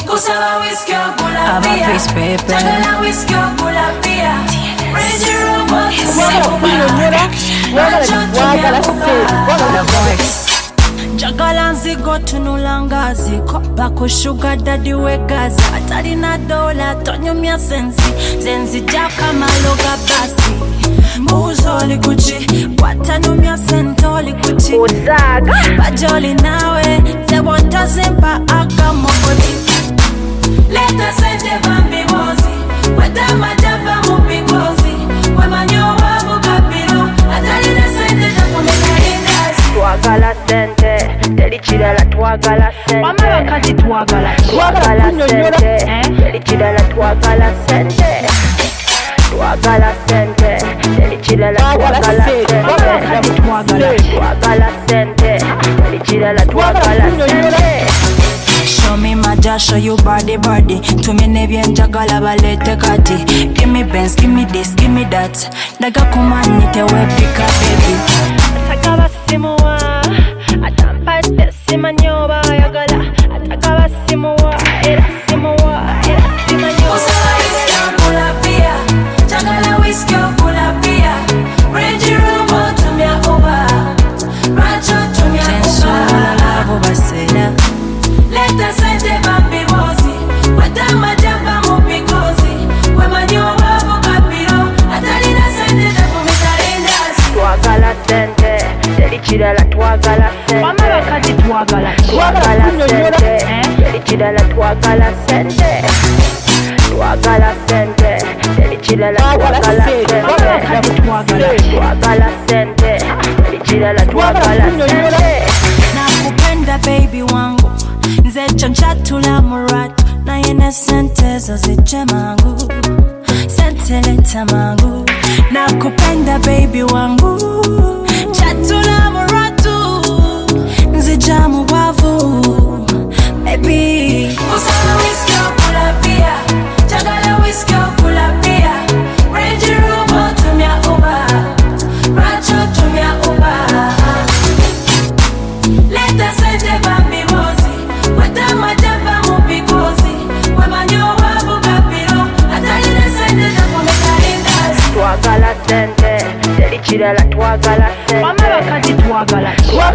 Kusaba whiskey okula I'm a face paper. Chagala whiskey okula beer. Range Rover The voice. Jagala nzigo tunulanga ziko bakushuga dadi wegaza atalina dola tonyumya senzi jaka maloga basi mbuzo likuchi watanumya sentoli kuchi uzaga bajoli nawe zebonta zimpa aga mokoti leta sente vambi bozi weta majava mupigozi wemanyoba vukapiro atalina sente jakumekalindazi twagala sente Chidala twagala sente Wamara kati twagala sente Chidala twagala sente Twagala sente Chidala twagala sente Twagala sente Chidala twagala sente Show me my jaw, show you body Tumi nebyenjagala balete kati Give me Benz, give me this, give me that Daga kumanyite webika baby Atakaba simuwa Atampate simanyoba yagala Atakaba simuwa Era simuwa Kusaba whiskey okula beer. Chagala whiskey okula beer. Range Rover tumia Uber. Rancho tumia Chensula Uber. lavo basena Leta sente vambi bozi weta majava mupigozi wemanyoba vukapiro atalina sente jakumikalindazi Twagala sente Chidala twagala sente Wamara kati twagala sente Chidala twagala sente Twagala sente Chidala twagala sente Twagala sente Chidala twagala sente Nakupenda baby wangu Nzecho nchatula muratu Na yene sente zoziche mangu Sente leta mangu Nakupenda baby wangu Chatula muratu Nzija mubavu Baby Kusaba whiskey okula beer. Chagala whiskey okula beer. Range Rover tumia Uber. Rancho tumia Uber. Leta sente vambi bozi weta majava mupigozi wemanyoba vukapiro atalina sente jakumikalindazi Twagala sente Chidala twagala sente Wamara kati twagala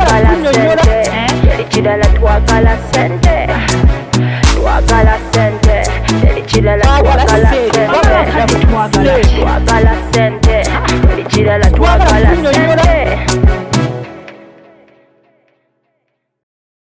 sente Chidala twagala sente Twagala sente Chidala twagala sente Twagala sente